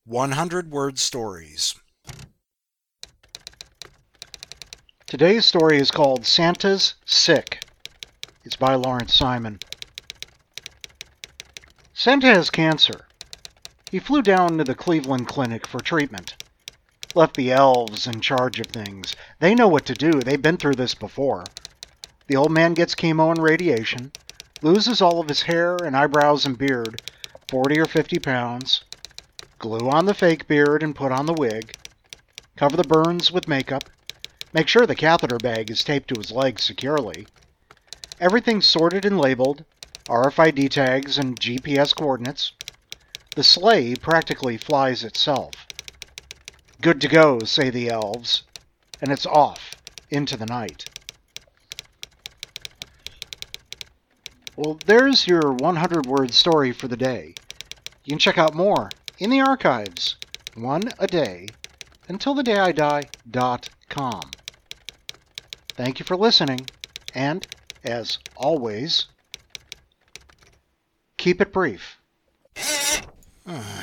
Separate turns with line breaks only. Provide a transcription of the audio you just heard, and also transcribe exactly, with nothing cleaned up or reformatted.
one hundred word stories.
Today's story is called Santa's Sick. It's by Lawrence Simon. Santa has cancer. He flew down to the Cleveland Clinic for treatment. Left the elves in charge of things. They know what to do. They've been through this before. The old man gets chemo and radiation, loses all of his hair and eyebrows and beard, forty or fifty pounds, glue on the fake beard and put on the wig, cover the burns with makeup, make sure the catheter bag is taped to his leg securely. Everything's sorted and labeled, R F I D tags and G P S coordinates. The sleigh practically flies itself. Good to go, say the elves, and it's off into the night. Well, there's your one hundred word story for the day. You can check out more in the archives, one a day, until the day I die dot com. Thank you for listening, and, as always, keep it brief.